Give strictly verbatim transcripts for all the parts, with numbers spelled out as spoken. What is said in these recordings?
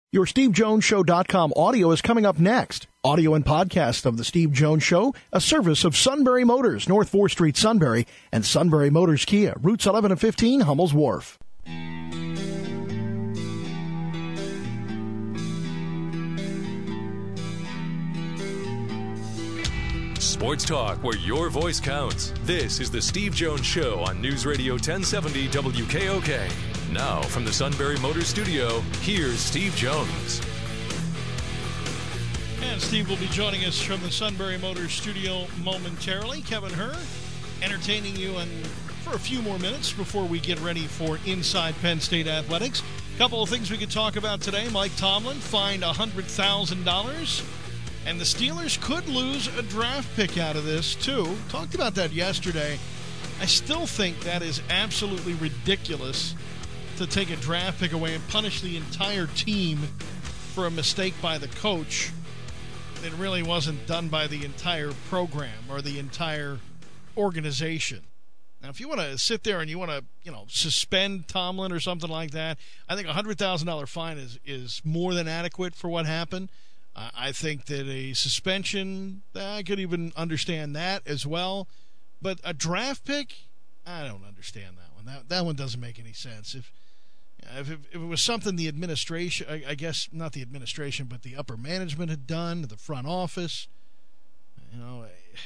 Your Steve Jones Show dot com audio is coming up next. Audio and podcast of The Steve Jones Show, a service of Sunbury Motors, North fourth Street, Sunbury, and Sunbury Motors Kia, routes eleven and fifteen, Hummel's Wharf. Sports talk where your voice counts. This is The Steve Jones Show on News Radio ten seventy W K O K. Now, from the Sunbury Motors Studio, here's Steve Jones. And Steve will be joining us from the Sunbury Motors Studio momentarily. Kevin Herr entertaining you and for a few more minutes before we get ready for Inside Penn State Athletics. A couple of things we could talk about today. Mike Tomlin fined one hundred thousand dollars. And the Steelers could lose a draft pick out of this, too. Talked about that yesterday. I still think that is absolutely ridiculous to take a draft pick away and punish the entire team for a mistake by the coach that really wasn't done by the entire program or the entire organization. Now, if you want to sit there and you want to, you know, suspend Tomlin or something like that, I think a one hundred thousand dollars fine is, is more than adequate for what happened. Uh, I think that a suspension, I could even understand that as well. But a draft pick, I don't understand that one. That that one doesn't make any sense. If if it, if it was something the administration, I, I guess not the administration, but the upper management had done, the front office, you know,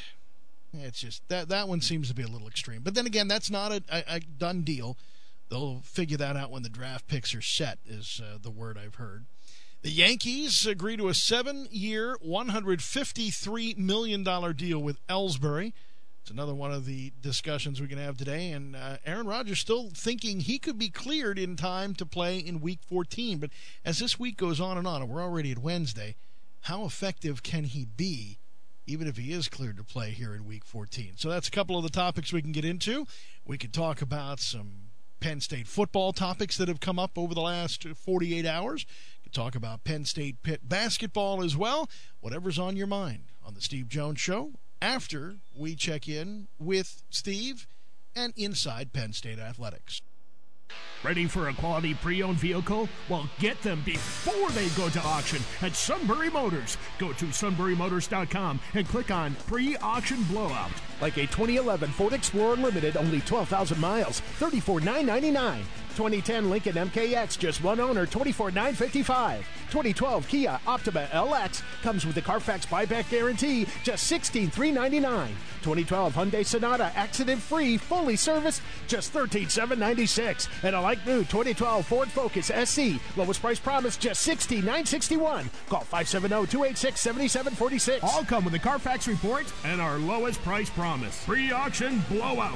it's just that that one seems to be a little extreme. But then again, that's not a, a, a done deal. They'll figure that out when the draft picks are set, is uh, the word I've heard. The Yankees agree to a seven-year, one hundred fifty-three million dollars deal with Ellsbury. It's another one of the discussions we can have today. And uh, Aaron Rodgers still thinking he could be cleared in time to play in Week fourteen. But as this week goes on and on, and we're already at Wednesday, how effective can he be, even if he is cleared to play here in Week fourteen? So that's a couple of the topics we can get into. We could talk about some Penn State football topics that have come up over the last forty-eight hours. Talk about Penn State Pitt basketball as well. Whatever's on your mind on the Steve Jones Show after we check in with Steve and Inside Penn State Athletics. Ready for a quality pre-owned vehicle? Well, get them before they go to auction at Sunbury Motors. Go to sunbury motors dot com and click on pre-auction blowout. Like a twenty eleven Ford Explorer Limited, only twelve thousand miles, thirty-four thousand nine hundred ninety-nine dollars. twenty ten Lincoln M K X, just one owner, twenty-four thousand nine hundred fifty-five dollars. twenty twelve Kia Optima L X comes with the Carfax buyback guarantee, just sixteen thousand three hundred ninety-nine dollars. twenty twelve Hyundai Sonata, accident-free, fully serviced, just thirteen thousand seven hundred ninety-six dollars. And a like new twenty twelve Ford Focus S C, lowest price promised, just sixteen thousand nine hundred sixty-one dollars. Call five seven zero, two eight six, seven seven four six. All come with a Carfax report and our lowest price promise. Pre-auction blowout.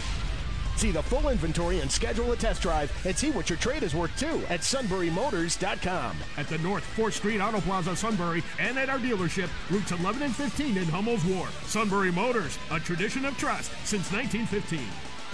See the full inventory and schedule a test drive and see what your trade is worth too at sunbury motors dot com. At the North fourth Street Auto Plaza, Sunbury, and at our dealership, routes eleven and fifteen in Hummel's Wharf. Sunbury Motors, a tradition of trust since nineteen fifteen.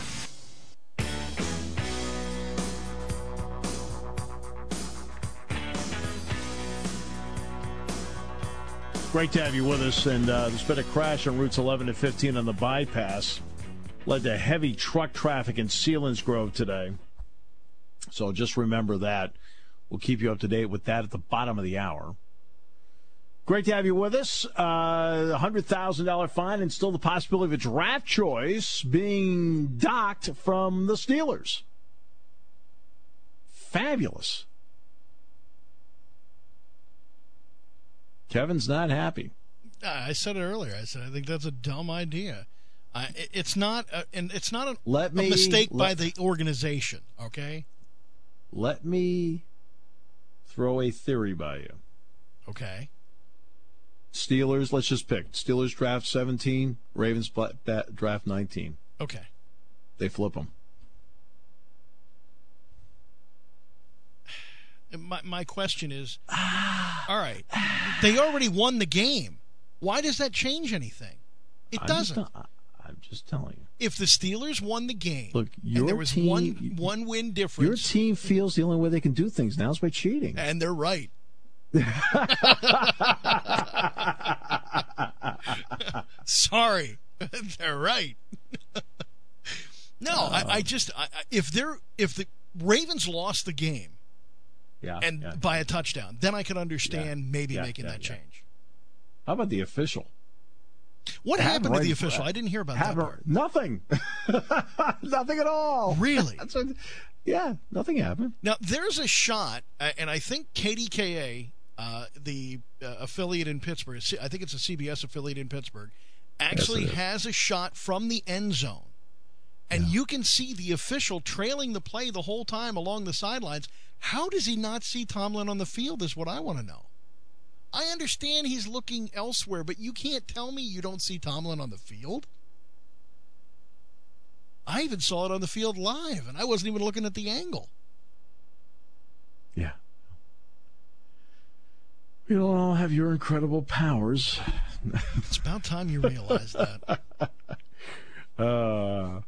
Great to have you with us. And uh, there's been a crash on routes eleven and fifteen on the bypass. Led to heavy truck traffic in Selinsgrove today. So just remember that. We'll keep you up to date with that at the bottom of the hour. Great to have you with us. Uh, one hundred thousand dollars fine and still the possibility of a draft choice being docked from the Steelers. Fabulous. Kevin's not happy. I said it earlier. I said I think that's a dumb idea. Uh, it, it's not, a, and it's not a, let me, a mistake let, by the organization. Okay. Let me throw a theory by you. Okay. Steelers. Let's just pick Steelers draft seventeen. Ravens draft nineteen. Okay. They flip them. My my question is, all right, they already won the game. Why does that change anything? It I'm doesn't. Just, I'm just telling you. If the Steelers won the game, look, your and there was team, one one win difference. Your team feels the only way they can do things now is by cheating, and they're right. Sorry, they're right. No, uh, I, I just I, if they're if the Ravens lost the game, Yeah, and yeah. by a touchdown. Then I could understand Yeah. maybe Yeah, making yeah, that yeah. change. How about the official? What happened to right the in official? front. I didn't hear about that Happened- part. Nothing. Nothing at all. Really? That's what, yeah, nothing happened. Now, there's a shot, uh, and I think K D K A, uh, the uh, affiliate in Pittsburgh, I think it's a C B S affiliate in Pittsburgh, actually Yes, it is. has a shot from the end zone. And Yeah. you can see the official trailing the play the whole time along the sidelines. How does he not see Tomlin on the field is what I want to know. I understand he's looking elsewhere, but you can't tell me you don't see Tomlin on the field. I even saw it on the field live, and I wasn't even looking at the angle. Yeah. We don't all have your incredible powers. It's about time you realize that. Uh,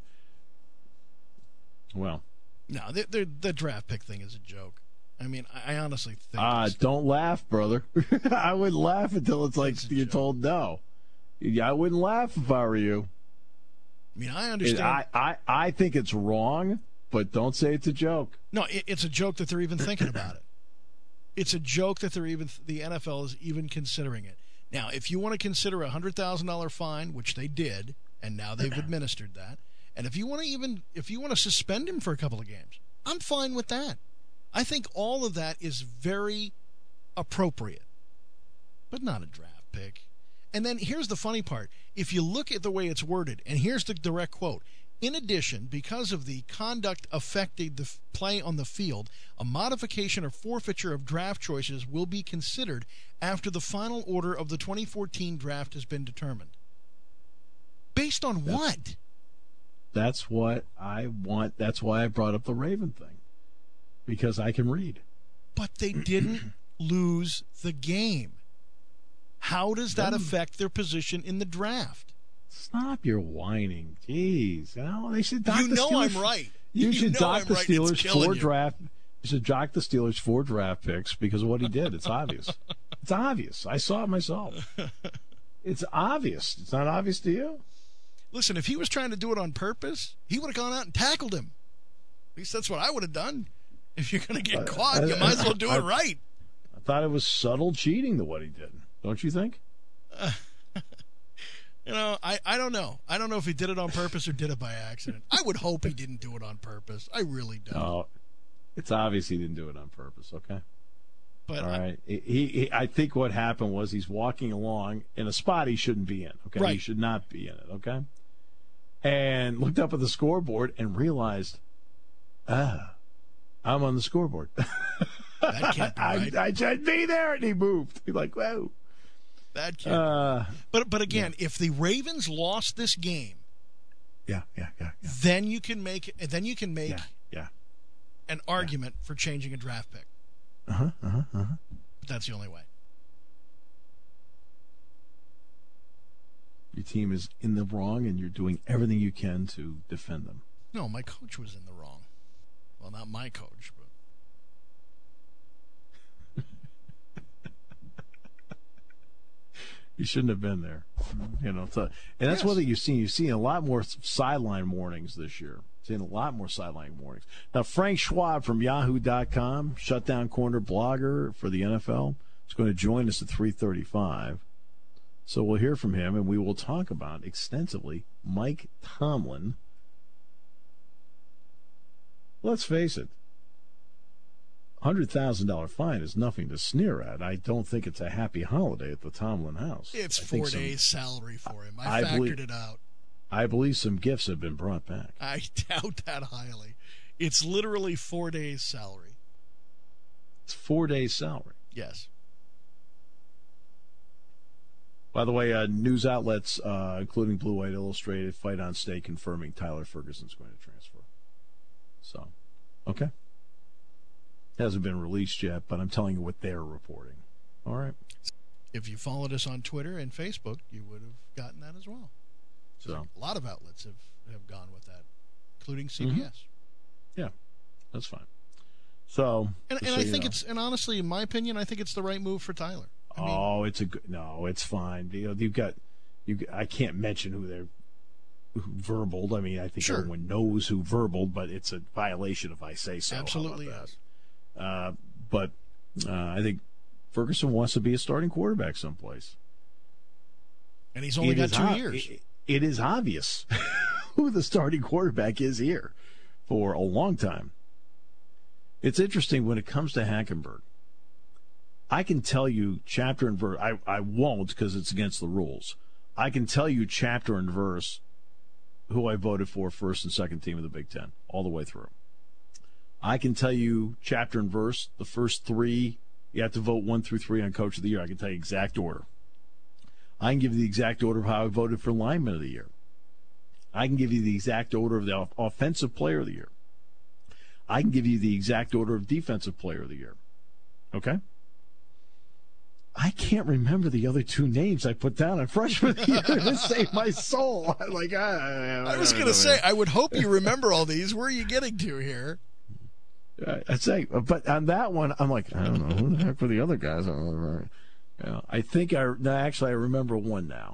well. No, the, the, the draft pick thing is a joke. I mean, I, I honestly think. Uh, it's- don't laugh, brother. I wouldn't laugh until it's like It's a you're joke. told no. Yeah, I wouldn't laugh if I were you. I mean, I It- understand. I, I, I think it's wrong, but don't say it's a joke. No, it, it's a joke that they're even thinking about it. It's a joke that they're even the N F L is even considering it. Now, if you want to consider a hundred thousand dollar fine, which they did, and now they've administered that, and if you want to even if you want to suspend him for a couple of games, I'm fine with that. I think all of that is very appropriate, but not a draft pick. And then here's the funny part. If you look at the way it's worded, and here's the direct quote, in addition, because of the conduct affecting the f- play on the field, a modification or forfeiture of draft choices will be considered after the final order of the twenty fourteen draft has been determined. Based on what? That's what I want. That's why I brought up the Raven thing, because I can read. But they didn't lose the game. How does that affect their position in the draft? Stop your whining. Jeez. You know, they should dock You the know Steelers. I'm right. You, You should know dock I'm the right, and it's Steelers killing for you. draft. You should dock the Steelers for draft picks because of what he did. It's obvious. It's obvious. I saw it myself. It's obvious. It's not obvious to you? Listen, if he was trying to do it on purpose, he would have gone out and tackled him. At least that's what I would have done. If you're going to get caught, you might as well do it right. I thought it was subtle cheating to what he did. Don't you think? You know, I, I don't know. I don't know if he did it on purpose or did it by accident. I would hope he didn't do it on purpose. I really don't. No. It's obvious he didn't do it on purpose, okay? But All I- right. He, he, I think what happened was he's walking along in a spot he shouldn't be in, okay? He Right. should not be in it, okay? And looked up at the scoreboard and realized, ah, I'm on the scoreboard. that can't be right. I, I should be there, and he moved. He's like, whoa. that can't. Uh, but but again, if the Ravens lost this game, yeah, yeah, yeah, yeah, then you can make then you can make yeah, yeah. an argument for changing a draft pick. Uh-huh, uh-huh, uh-huh. But that's the only way. Your team is in the wrong, and you're doing everything you can to defend them. No, my coach was in the wrong. Well, not my coach, but You shouldn't have been there. You know, so, and that's Yes. one thing you've seen. You've seen a lot more sideline warnings this year. Seen a lot more sideline warnings. Now, Frank Schwab from Yahoo dot com, shutdown corner blogger for the N F L, is going to join us at three thirty-five. So we'll hear from him, and we will talk about extensively Mike Tomlin. Let's face it, one hundred thousand dollars fine is nothing to sneer at. I don't think it's a happy holiday at the Tomlin house. it's I think four some- days salary for him. I, I factored believe- it out. I believe some gifts have been brought back. I doubt that highly. It's literally four days salary. It's four days' salary. Yes. By the way, uh, news outlets, uh, including Blue White Illustrated, Fight on State, confirming Tyler Ferguson's going to transfer. So, okay. Hasn't been released yet, but I'm telling you what they're reporting. All right. If you followed us on Twitter and Facebook, you would have gotten that as well. So, A lot of outlets have, have gone with that, including C B S. yeah, that's fine. So, And, just and so I you think know. it's, and honestly, in my opinion, I think it's the right move for Tyler. I mean, Oh, it's a good. No, it's fine. You know, you've got. You. I can't mention who they're who verbaled. I mean, I think Sure. everyone knows who verbaled, but it's a violation if I say so. How about absolutely that? yes. Uh, but uh, I think Ferguson wants to be a starting quarterback someplace. And he's only it got two ob- years. It, it is obvious who the starting quarterback is here for a long time. It's interesting when it comes to Hackenberg. I can tell you chapter and verse. I, I won't because it's against the rules. I can tell you chapter and verse who I voted for first and second team of the Big Ten all the way through. I can tell you chapter and verse, the first three. You have to vote one through three on Coach of the Year. I can tell you exact order. I can give you the exact order of how I voted for Lineman of the Year. I can give you the exact order of the Offensive Player of the Year. I can give you the exact order of Defensive Player of the Year. Okay? I can't remember the other two names I put down on Freshman of the Year to save my soul. I'm like, I, I, I was going to say, I would hope you remember all these. Where are you getting to here? I'd say, but on that one, I'm like, I don't know who the heck were the other guys. I don't know. You know, I think I no, actually I remember one now.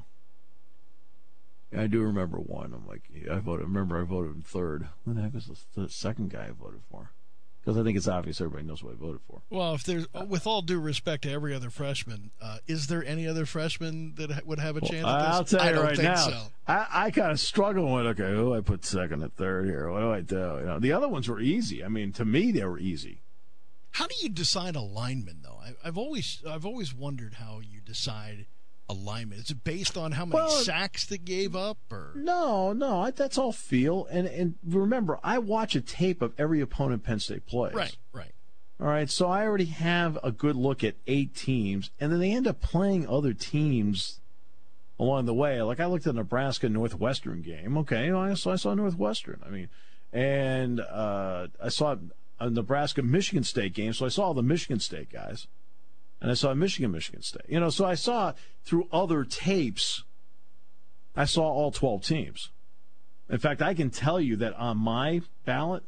I do remember one. I'm like, I voted. Remember, I voted in third. Who the heck was the, the second guy I voted for? Because I think it's obvious everybody knows what I voted for. Well, if there's, with all due respect to every other freshman, uh, is there any other freshman that would have a chance? Well, at this? I'll tell you I don't right think now. So. I, I kind of struggle with, okay, who do I put second and third here? What do I do? You know, the other ones were easy. I mean, to me, they were easy. How do you decide a lineman, though? I, I've always, I've always wondered how you decide a lineman. Is it based on how many well, sacks they gave up, or no? No, I, that's all feel. And and remember, I watch a tape of every opponent Penn State plays. Right, right. All right, so I already have a good look at eight teams, and then they end up playing other teams along the way. Like I looked at the Nebraska Northwestern game. Okay, I saw, I saw Northwestern. I mean, and uh, I saw a Nebraska Michigan State game, so I saw all the Michigan State guys, and I saw Michigan Michigan State. You know, so I saw through other tapes, I saw all twelve teams. In fact, I can tell you that on my ballot.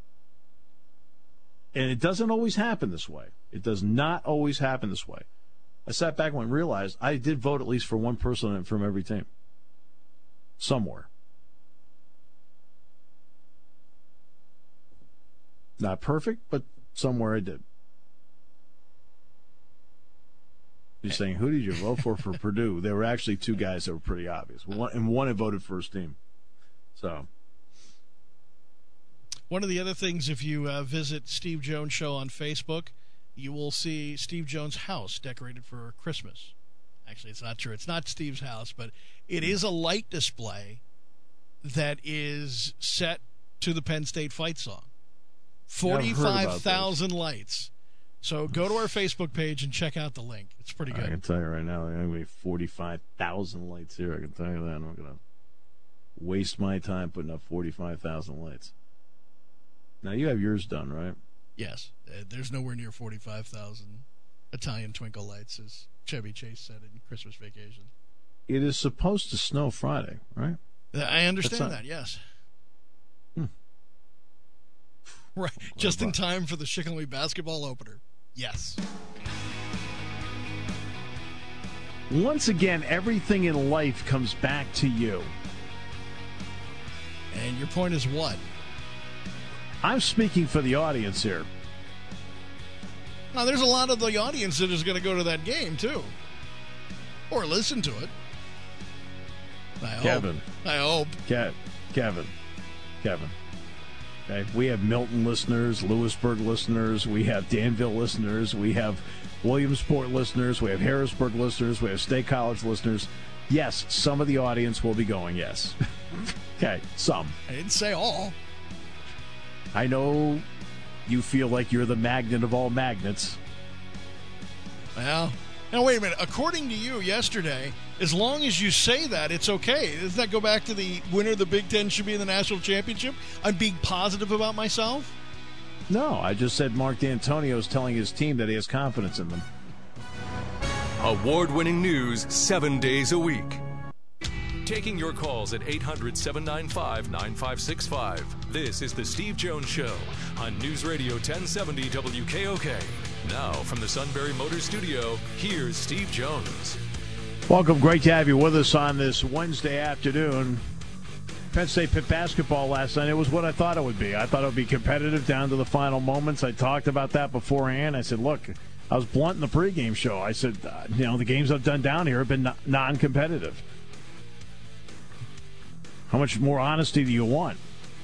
And it doesn't always happen this way. It does not always happen this way. I sat back and realized I did vote at least for one person from every team. Somewhere. Not perfect, but somewhere I did. You're saying, who did you vote for for Purdue? There were actually two guys that were pretty obvious. One, and one had voted first team. So... One of the other things, if you uh, visit Steve Jones Show on Facebook, you will see Steve Jones' house decorated for Christmas. Actually, it's not true. It's not Steve's house, but it is a light display that is set to the Penn State fight song. forty-five thousand yeah, lights. So go to our Facebook page and check out the link. It's pretty good. I can tell you right now, there are going to be forty-five thousand lights here. I can tell you that. I'm not going to waste my time putting up forty-five thousand lights. Now, you have yours done, right? Yes. Uh, there's nowhere near forty-five thousand Italian twinkle lights, as Chevy Chase said in Christmas Vacation. It is supposed to snow Friday, right? I understand that, yes. Hmm. Right. Just in time for the Shikellamy basketball opener. Yes. Once again, everything in life comes back to you. And your point is what? I'm speaking for the audience here. Now, there's a lot of the audience that is going to go to that game, too. Or listen to it. I Kevin. hope. I hope. Ke- Kevin. Kevin. Okay. We have Milton listeners, Lewisburg listeners, we have Danville listeners, we have Williamsport listeners, we have Harrisburg listeners, we have State College listeners. Yes, some of the audience will be going, yes. Okay, some. I didn't say all. I know you feel like you're the magnet of all magnets. Well, now wait a minute. According to you yesterday, as long as you say that, it's okay. Does that go back to the winner of the Big Ten should be in the national championship? I'm being positive about myself? No, I just said Mark D'Antonio is telling his team that he has confidence in them. Award-winning news seven days a week. Taking your calls at eight hundred, seven nine five, nine five six five. This is the Steve Jones Show on News Radio ten seventy W K O K. Now from the Sunbury Motors Studio, here's Steve Jones. Welcome. Great to have you with us on this Wednesday afternoon. Penn State Pitt basketball last night. It was what I thought it would be. I thought it would be competitive down to the final moments. I talked about that beforehand. I said, look, I was blunt in the pregame show. I said, uh, you know, the games I've done down here have been non-competitive. How much more honesty do you want?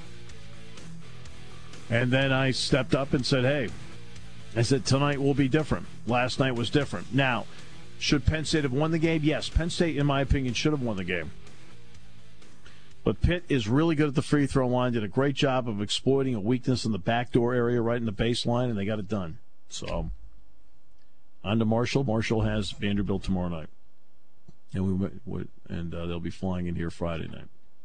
And then I stepped up and said, hey, I said, tonight will be different. Last night was different. Now, should Penn State have won the game? Yes, Penn State, in my opinion, should have won the game. But Pitt is really good at the free throw line, did a great job of exploiting a weakness in the backdoor area right in the baseline, and they got it done. So, on to Marshall. Marshall has Vanderbilt tomorrow night. And, we, and uh, they'll be flying in here Friday night.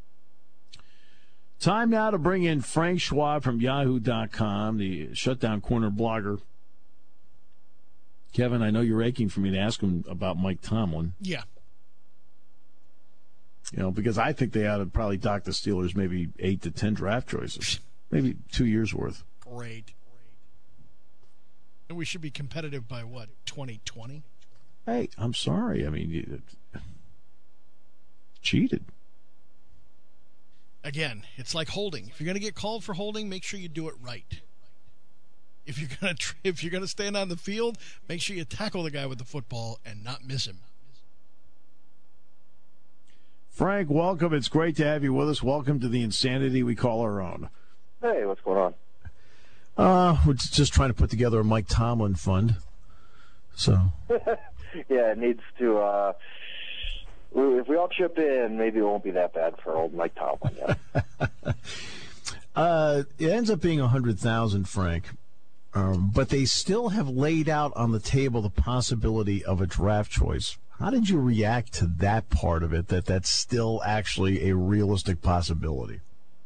Time now to bring in Frank Schwab from Yahoo dot com, the Shutdown Corner blogger. Kevin, I know you're aching for me to ask him about Mike Tomlin. Yeah. You know, because I think they ought to probably dock the Steelers maybe eight to ten draft choices, maybe two years worth. Great. And we should be competitive by what, twenty twenty? Hey, I'm sorry. I mean, you, cheated. Again, it's like holding. If you're going to get called for holding, make sure you do it right. If you're going to if you're going to stand on the field, make sure you tackle the guy with the football and not miss him. Frank, welcome. It's great to have you with us. Welcome to the insanity we call our own. Hey, what's going on? Uh, we're just trying to put together a Mike Tomlin fund. So, yeah, it needs to. Uh, if we all chip in, maybe it won't be that bad for old Mike Tomlin. Yeah. uh, it ends up being a hundred thousand, Frank. Um, but they still have laid out on the table the possibility of a draft choice. How did you react to that part of it, that that's still actually a realistic possibility?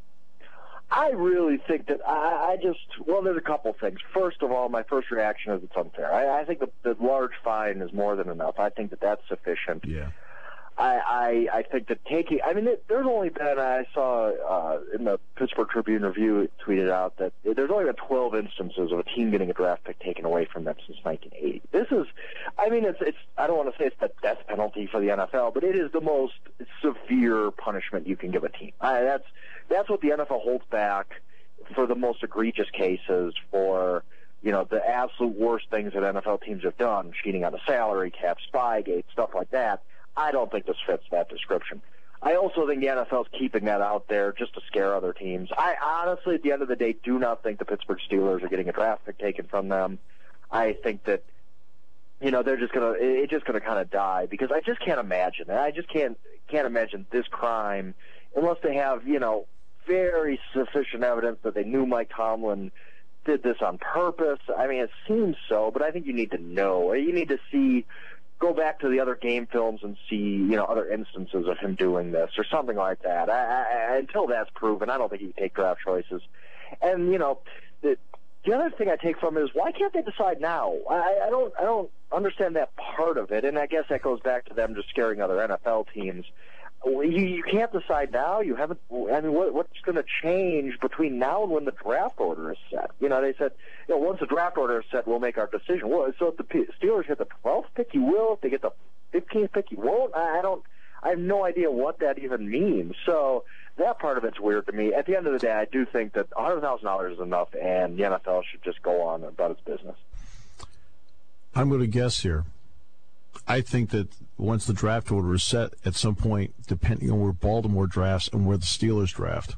I really think that I, I just, well, there's a couple things. First of all, my first reaction is it's unfair. I, I think the, the large fine is more than enough. I think that that's sufficient. Yeah. I, I, I think that taking, I mean, it, there's only been, I saw uh, in the Pittsburgh Tribune Review, it tweeted out that there's only been twelve instances of a team getting a draft pick taken away from them since nineteen eighty. This is, I mean, it's, it's I don't want to say it's the death penalty for the N F L, but it is the most severe punishment you can give a team. I, that's, that's what the N F L holds back for the most egregious cases, for, you know, the absolute worst things that N F L teams have done, cheating on the salary cap, Spygate, stuff like that. I don't think this fits that description. I also think the N F L's keeping that out there just to scare other teams. I honestly, at the end of the day, do not think the Pittsburgh Steelers are getting a draft pick taken from them. I think that, you know, they're just gonna, it's just gonna kind of die, because I just can't imagine that. I just can't can't imagine this crime unless they have, you know, very sufficient evidence that they knew Mike Tomlin did this on purpose. I mean, it seems so, but I think you need to know. You need to see. Go back to the other game films and see, you know, other instances of him doing this or something like that. I, I, until that's proven, I don't think he can take draft choices. And, you know, the, the other thing I take from it is, why can't they decide now? I, I don't I don't understand that part of it, and I guess that goes back to them just scaring other N F L teams. You, you can't decide now. You haven't. I mean, what, what's going to change between now and when the draft order is set? You know, they said, you know, once the draft order is set, we'll make our decision. Well, so if the Steelers get the twelfth pick, you will. If they get the fifteenth pick, you won't. I, I don't. I have no idea what that even means. So that part of it's weird to me. At the end of the day, I do think that one hundred thousand dollars is enough, and the N F L should just go on about its business. I'm going to guess here. I think that once the draft order is set, at some point, depending on where Baltimore drafts and where the Steelers draft,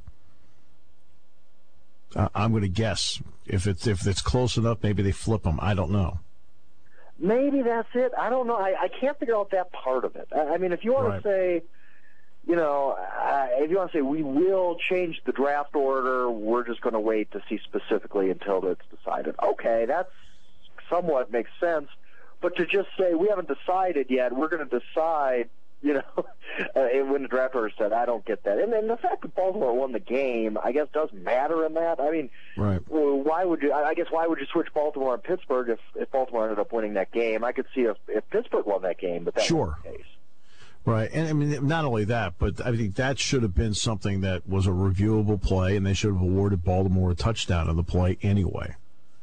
uh, I'm going to guess. If it's if it's close enough, maybe they flip them. I don't know. Maybe that's it. I don't know. I, I can't figure out that part of it. I, I mean, if you want Right. to say, you know, uh, if you want to say we will change the draft order, we're just going to wait to see specifically until it's decided. Okay, that's somewhat makes sense. But to just say we haven't decided yet, we're going to decide, you know, uh, when the draft order is set, I don't get that. And then the fact that Baltimore won the game, I guess, does matter in that. I mean, Right. well, why would you? I guess why would you switch Baltimore and Pittsburgh if, if Baltimore ended up winning that game? I could see if, if Pittsburgh won that game, but that Sure. wasn't the case. Right, and I mean, not only that, but I think that should have been something that was a reviewable play, and they should have awarded Baltimore a touchdown on the play anyway.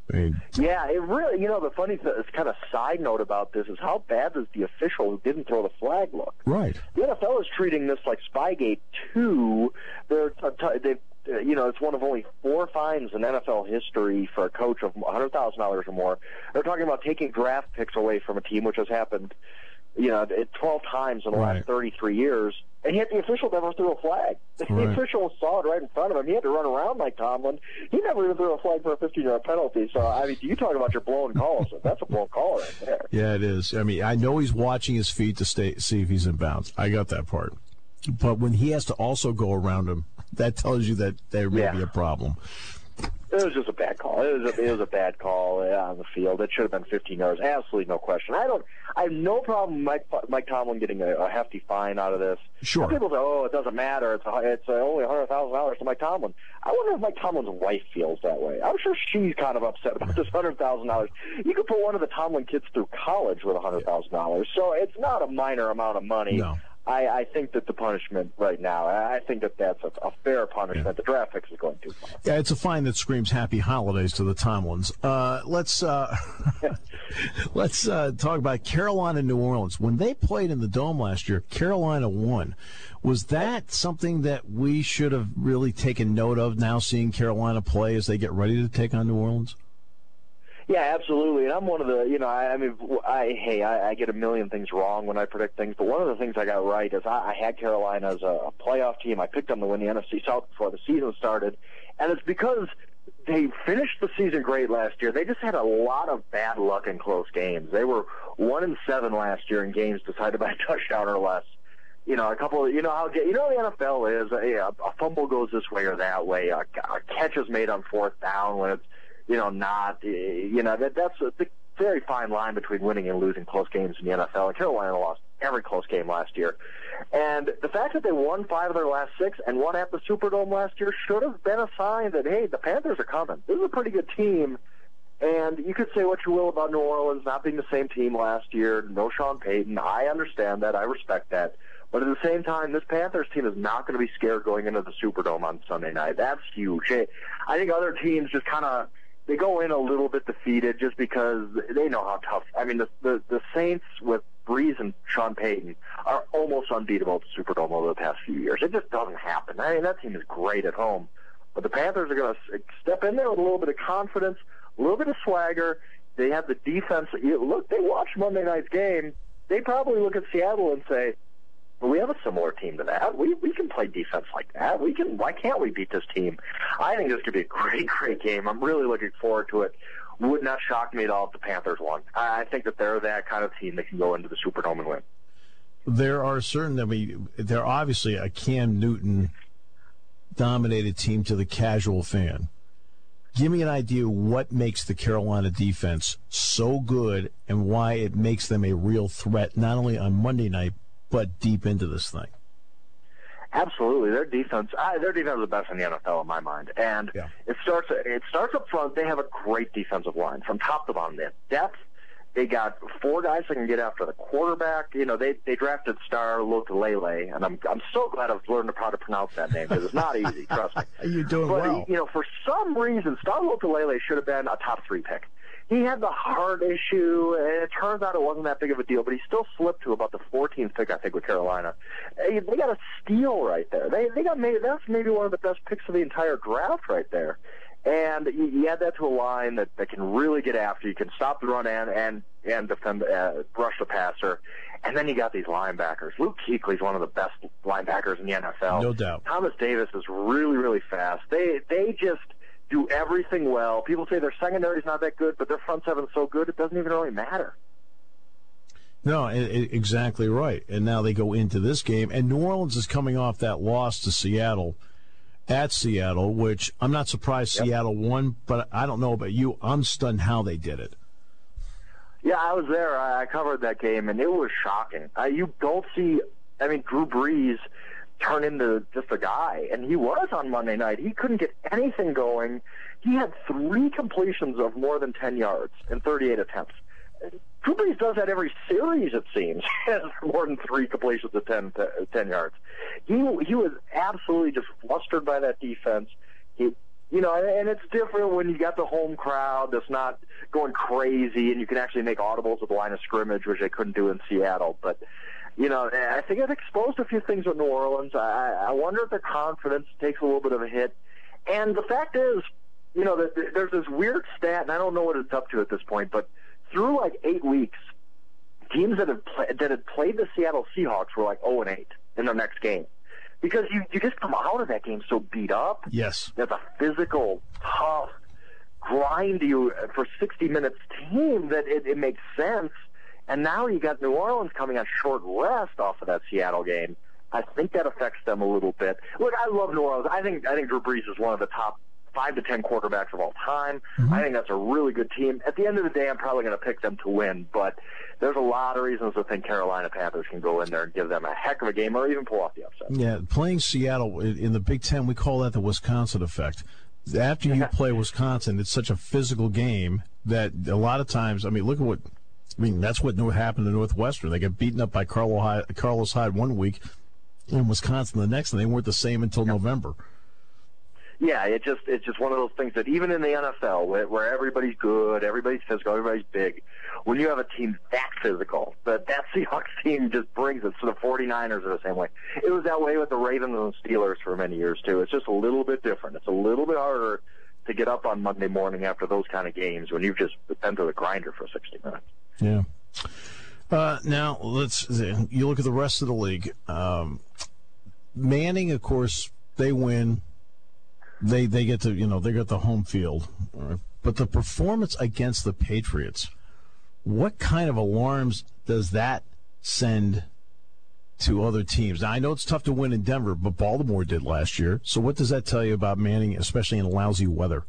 I mean, yeah, it really, you know, the funny th- kind of side note about this is how bad does the official who didn't throw the flag look? right. The N F L is treating this like Spygate two. They're t- t- they've Uh, you know, it's one of only four fines in N F L history for a coach of one hundred thousand dollars or more. They're talking about taking draft picks away from a team, which has happened, you know, twelve times in the Right. last thirty-three years. And yet the official never threw a flag. The Right. official saw it right in front of him. He had to run around Mike Tomlin. He never even threw a flag for a fifteen-yard penalty. So, I mean, you talk about your blown calls. That's a blown call right there. Yeah, it is. I mean, I know he's watching his feet to stay, see if he's in bounds. I got that part. But when he has to also go around him, that tells you that there may Yeah. be a problem. It was just a bad call. It was a, it was a bad call on the field. It should have been fifteen yards. Absolutely no question. I don't. I have no problem Mike Mike Tomlin getting a, a hefty fine out of this. Sure. Some people say, "Oh, it doesn't matter. It's a, it's a, only one hundred thousand dollars to Mike Tomlin." I wonder if Mike Tomlin's wife feels that way. I'm sure she's kind of upset about this one hundred thousand dollars. You could put one of the Tomlin kids through college with one hundred thousand dollars, so it's not a minor amount of money. No. I, I think that the punishment right now, I think that that's a, a fair punishment. Yeah. The draft picks is going too far. Yeah, it's a fine that screams happy holidays to the Tomlins. Uh, let's uh, let's uh, talk about Carolina and New Orleans. When they played in the Dome last year, Carolina won. Was that something that we should have really taken note of now seeing Carolina play as they get ready to take on New Orleans? Yeah, absolutely. And I'm one of the, you know, I, I mean, I hey, I, I get a million things wrong when I predict things, but one of the things I got right is I, I had Carolina as a, a playoff team. I picked them to win the N F C South before the season started, and it's because they finished the season great last year. They just had a lot of bad luck in close games. They were one and seven last year in games decided by a touchdown or less. You know, a couple of, you know how, you know, the N F L is, a, a fumble goes this way or that way, a, a catch is made on fourth down when it's, you know, not, you know, that that's a very fine line between winning and losing close games in the N F L. And Carolina lost every close game last year. And the fact that they won five of their last six and won at the Superdome last year should have been a sign that, hey, the Panthers are coming. This is a pretty good team. And you could say what you will about New Orleans not being the same team last year, no Sean Payton. I understand that. I respect that. But at the same time, this Panthers team is not going to be scared going into the Superdome on Sunday night. That's huge. I think other teams just kind of, they go in a little bit defeated just because they know how tough. I mean, the, the the Saints with Breeze and Sean Payton are almost unbeatable at the Superdome over the past few years. It just doesn't happen. I mean, that team is great at home. But the Panthers are going to step in there with a little bit of confidence, a little bit of swagger. They have the defense. Look, they watch Monday night's game. They probably look at Seattle and say, well, we have a similar team to that. We we can play defense like that. We can. Why can't we beat this team? I think this could be a great, great game. I'm really looking forward to it. Would not shock me at all if the Panthers won. I think that they're that kind of team that can go into the Superdome and win. There are certain, I mean, they're obviously a Cam Newton dominated team to the casual fan. Give me an idea what makes the Carolina defense so good and why it makes them a real threat, not only on Monday night, but deep into this thing. Absolutely, their defense. I, their defense is the best in the N F L in my mind, and yeah. it starts. It starts up front. They have a great defensive line from top to bottom. They have depth. They got four guys that can get after the quarterback. You know, they they drafted Star Lotulelei, and I'm I'm so glad I've learned how to pronounce that name because it's not easy. Trust me. You're doing but, well. You know, for some reason, Star Lotulelei should have been a top three pick. He had the heart issue, and it turns out it wasn't that big of a deal, but he still slipped to about the fourteenth pick, I think, with Carolina. They got a steal right there. They they got maybe, that's maybe one of the best picks of the entire draft right there. And you, you add that to a line that, that can really get after you, can stop the run and and and defend, uh, rush the passer. And then you got these linebackers. Luke Kuechly's one of the best linebackers in the N F L. No doubt. Thomas Davis is really, really fast. They they just do everything well. People say their secondary is not that good, but their front seven is so good it doesn't even really matter. No, it, it, exactly right. And now they go into this game, and New Orleans is coming off that loss to Seattle at Seattle, which I'm not surprised yep. Seattle won, but I don't know about you. I'm stunned how they did it. Yeah, I was there. I covered that game, and it was shocking. Uh, you don't see, I mean, Drew Brees turn into just a guy, and he was on Monday night. He couldn't get anything going. He had three completions of more than ten yards in thirty-eight attempts. Drew Brees does that every series, it seems. He has more than three completions of ten, ten yards. He he was absolutely just flustered by that defense. He You know, and it's different when you got the home crowd that's not going crazy, and you can actually make audibles at the line of scrimmage, which they couldn't do in Seattle. But, you know, I think it exposed a few things with New Orleans. I, I wonder if their confidence takes a little bit of a hit. And the fact is, you know, that there's this weird stat, and I don't know what it's up to at this point, but through like eight weeks, teams that have play, that had played the Seattle Seahawks were like oh and eight in their next game. Because you, you just come out of that game so beat up. Yes. That's a physical, tough, grind you for sixty minutes team that it, it makes sense. And now you got New Orleans coming on short rest off of that Seattle game. I think that affects them a little bit. Look, I love New Orleans. I think I think Drew Brees is one of the top five to ten quarterbacks of all time. Mm-hmm. I think that's a really good team. At the end of the day, I'm probably going to pick them to win, but there's a lot of reasons to think Carolina Panthers can go in there and give them a heck of a game or even pull off the upset. Yeah, playing Seattle in the Big Ten, we call that the Wisconsin effect. After you play Wisconsin, it's such a physical game that a lot of times, I mean, look at what, I mean, that's what happened to Northwestern. They got beaten up by Carlos Hyde one week, in Wisconsin the next, and they weren't the same until yeah. November. Yeah, it just it's just one of those things that even in the N F L, where, where everybody's good, everybody's physical, everybody's big, when you have a team that physical, that that Seahawks team just brings it. So the forty-niners are the same way. It was that way with the Ravens and the Steelers for many years, too. It's just a little bit different. It's a little bit harder to get up on Monday morning after those kind of games when you've just been to the grinder for sixty minutes. Yeah. Uh, now, let's you look at the rest of the league. Um, Manning, of course, they win. They they get to you know they got the home field, but the performance against the Patriots, what kind of alarms does that send to other teams? Now I know it's tough to win in Denver, but Baltimore did last year. So what does that tell you about Manning, especially in lousy weather?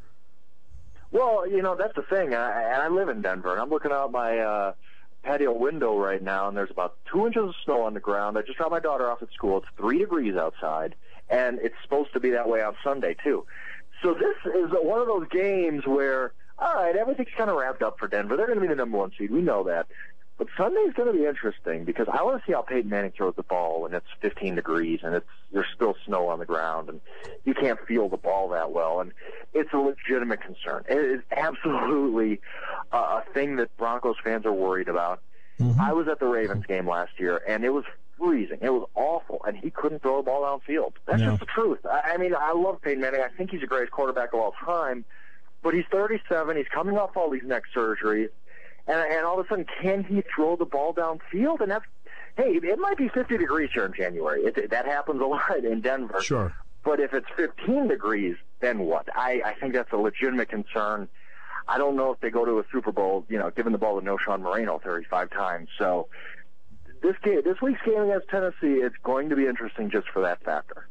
Well, you know that's the thing, I, and I live in Denver, and I'm looking out my uh, patio window right now, and there's about two inches of snow on the ground. I just dropped my daughter off at school. It's three degrees outside. And it's supposed to be that way on Sunday, too. So this is one of those games where, all right, everything's kind of wrapped up for Denver. They're going to be the number one seed. We know that. But Sunday's going to be interesting because I want to see how Peyton Manning throws the ball when it's fifteen degrees and it's there's still snow on the ground and you can't feel the ball that well. And it's a legitimate concern. It is absolutely a, a thing that Broncos fans are worried about. Mm-hmm. I was at the Ravens game last year, and it was freezing. It was awful, and he couldn't throw the ball downfield. That's no. just the truth. I, I mean, I love Peyton Manning. I think he's the greatest quarterback of all time, but he's thirty-seven. He's coming off all these neck surgeries, and, and all of a sudden, can he throw the ball downfield? And that's, hey, it might be fifty degrees here in January. It, that happens a lot in Denver. Sure. But if it's fifteen degrees, then what? I, I think that's a legitimate concern. I don't know if they go to a Super Bowl, you know, giving the ball to Noshawn Moreno thirty-five times. So this game, this week's game against Tennessee, it's going to be interesting just for that factor.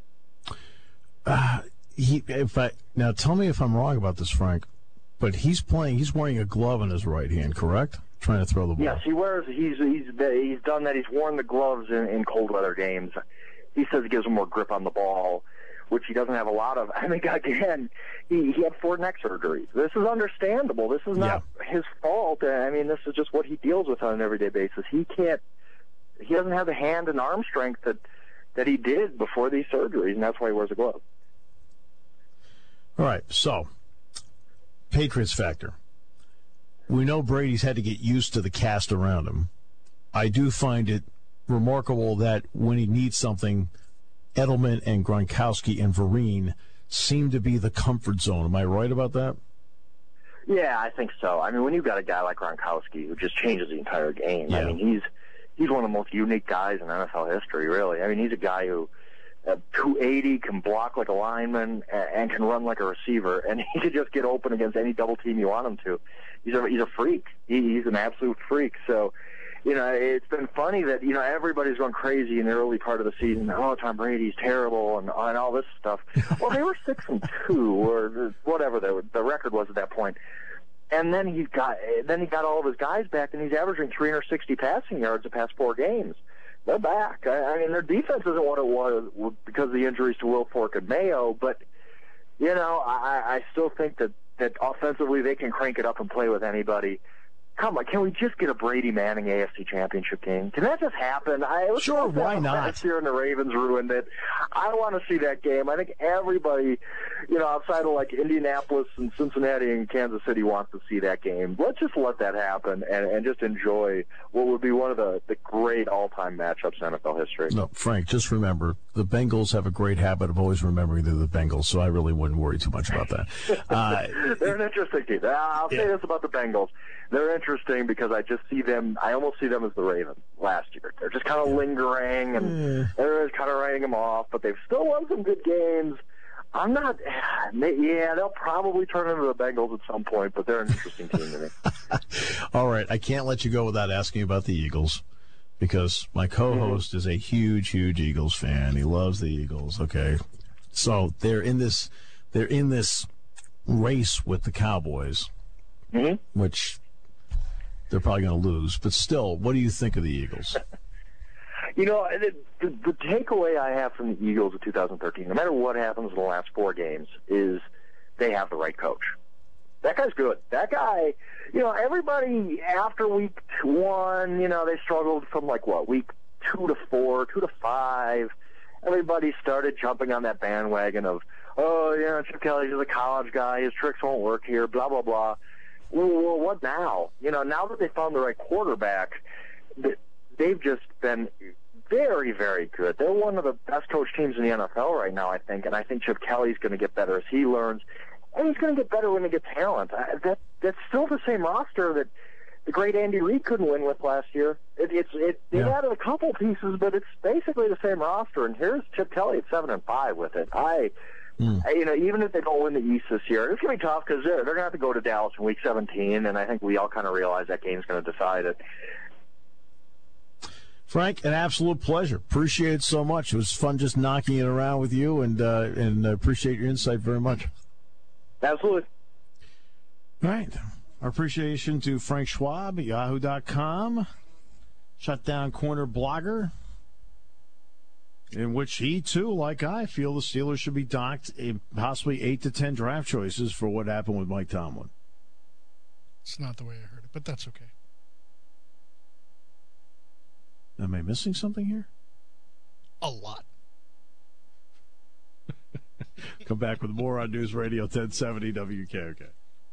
Uh, he, if I now tell me if I'm wrong about this, Frank, but he's playing. He's wearing a glove in his right hand, correct? Trying to throw the ball. Yes, he wears. He's he's he's done that. He's worn the gloves in, in cold weather games. He says it gives him more grip on the ball, which he doesn't have a lot of. I mean, again, he, he had four neck surgeries. This is understandable. This is not yeah. his fault. I mean, this is just what he deals with on an everyday basis. He can't. He doesn't have the hand and arm strength that that he did before these surgeries, and that's why he wears a glove. All right, so Patriots factor. We know Brady's had to get used to the cast around him. I do find it remarkable that when he needs something, Edelman and Gronkowski and Vereen seem to be the comfort zone. Am I right about that? Yeah, I think so. I mean, when you've got a guy like Gronkowski who just changes the entire game, yeah. I mean, he's he's one of the most unique guys in N F L history, really. I mean, he's a guy who at two eighty can block like a lineman and can run like a receiver, and he can just get open against any double team you want him to. He's a he's a freak. He, he's an absolute freak. So, you know, it's been funny that, you know, everybody's going crazy in the early part of the season. Oh, Tom Brady's terrible and, and all this stuff. Well, they were six and two or whatever the, the record was at that point. And then he got then he got all of his guys back, and he's averaging three hundred sixty passing yards the past four games. They're back. I, I mean, their defense isn't what it was because of the injuries to Will Fork and Mayo, but, you know, I, I still think that, that offensively they can crank it up and play with anybody. Come on, can we just get a Brady Manning A F C Championship game? Can that just happen? I, it was sure, why not? Last year, and the Ravens ruined it. I want to see that game. I think everybody you know, outside of like Indianapolis and Cincinnati and Kansas City wants to see that game. Let's just let that happen and, and just enjoy what would be one of the, the great all-time matchups in N F L history. No, Frank, just remember, the Bengals have a great habit of always remembering they're the Bengals, so I really wouldn't worry too much about that. Uh, they're an interesting team. I'll say yeah. this about the Bengals. They're interesting because I just see them, I almost see them as the Ravens last year. They're just kind of lingering, and they're just kind of writing them off, but they've still won some good games. I'm not, yeah, they'll probably turn into the Bengals at some point, but they're an interesting team to me. All right, I can't let you go without asking about the Eagles, because my co-host mm-hmm. is a huge, huge Eagles fan. He loves the Eagles, okay? So they're in this, they're in this race with the Cowboys, mm-hmm. which they're probably going to lose. But still, what do you think of the Eagles? You know, the, the, the takeaway I have from the Eagles of two thousand thirteen, no matter what happens in the last four games, is they have the right coach. That guy's good. That guy, you know, everybody after week one, you know, they struggled from like what, week two to four, two to five. Everybody started jumping on that bandwagon of, oh, you know, Chip Kelly's a college guy. His tricks won't work here, blah, blah, blah. Well, well, what now? You know, now that they found the right quarterback, they've just been very, very good. They're one of the best coached teams in the N F L right now, I think, and I think Chip Kelly's going to get better as he learns, and he's going to get better when they get talent. I, that That's still the same roster that the great Andy Reid couldn't win with last year. It, it's it, They've yeah. added a couple pieces, but it's basically the same roster, and here's Chip Kelly at seven and five with it. I... Mm. You know, even if they don't win the East this year, it's going to be tough because they're, they're going to have to go to Dallas in Week seventeen, and I think we all kind of realize that game's going to decide it. Frank, an absolute pleasure. Appreciate it so much. It was fun just knocking it around with you, and uh, and appreciate your insight very much. Absolutely. All right. Our appreciation to Frank Schwab at yahoo dot com, shutdown corner blogger, in which he, too, like I, feel the Steelers should be docked possibly eight to ten draft choices for what happened with Mike Tomlin. It's not the way I heard it, but that's okay. Am I missing something here? A lot. Come back with more on News Radio ten seventy W K O K.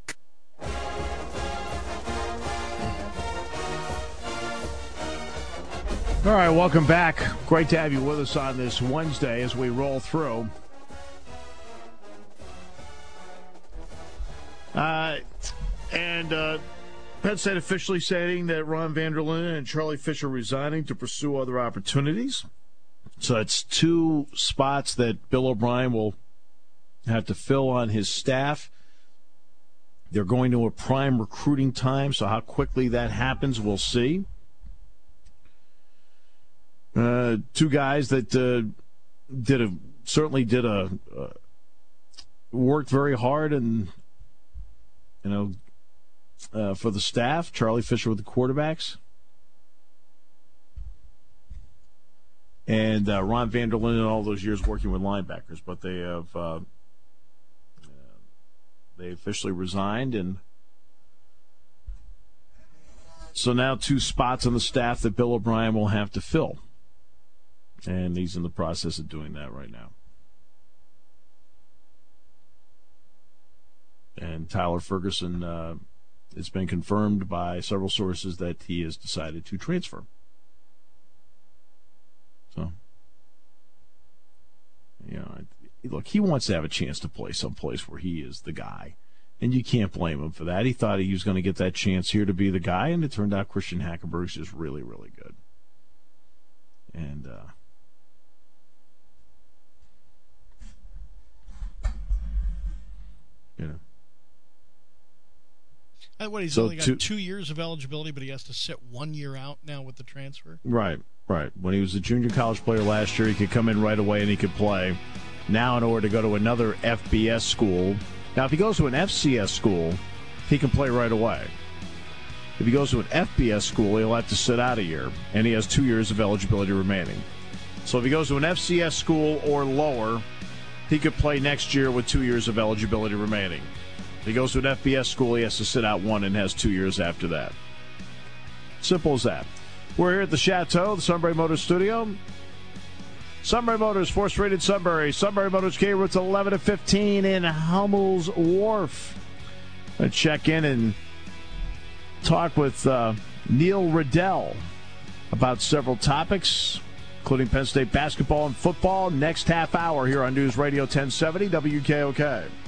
All right, welcome back. Great to have you with us on this Wednesday as we roll through. Uh, and uh, Penn State officially stating that Ron Vander Linden and Charlie Fisher resigning to pursue other opportunities. So that's two spots that Bill O'Brien will have to fill on his staff. They're going to a prime recruiting time, so how quickly that happens, we'll see. Uh, two guys that uh, did a certainly did a uh, worked very hard and you know uh, for the staff. Charlie Fisher with the quarterbacks, and uh, Ron Vander Linden all those years working with linebackers. But they have uh, they officially resigned, and so now two spots on the staff that Bill O'Brien will have to fill. And he's in the process of doing that right now. And Tyler Ferguson, uh, it's been confirmed by several sources that he has decided to transfer. So, you know, look, he wants to have a chance to play someplace where he is the guy. And you can't blame him for that. He thought he was going to get that chance here to be the guy, and it turned out Christian Hackenberg's just really, really good. And, uh, you know. Uh, what, he's so only got two, two years of eligibility, but he has to sit one year out now with the transfer? Right, right. When he was a junior college player last year, he could come in right away and he could play. Now, in order to go to another F B S school, now if he goes to an F C S school, he can play right away. If he goes to an F B S school, he'll have to sit out a year, and he has two years of eligibility remaining. So if he goes to an F C S school or lower, he could play next year with two years of eligibility remaining. If he goes to an F B S school, he has to sit out one and has two years after that. Simple as that. We're here at the Chateau, the Sunbury Motor Studio. Sunbury Motors, fourth rated Sunbury. Sunbury Motors Kia, routes eleven to fifteen in Hummel's Wharf. Let's check in and talk with uh, Neil Riddell about several topics, including Penn State basketball and football, next half hour here on News Radio ten seventy W K O K.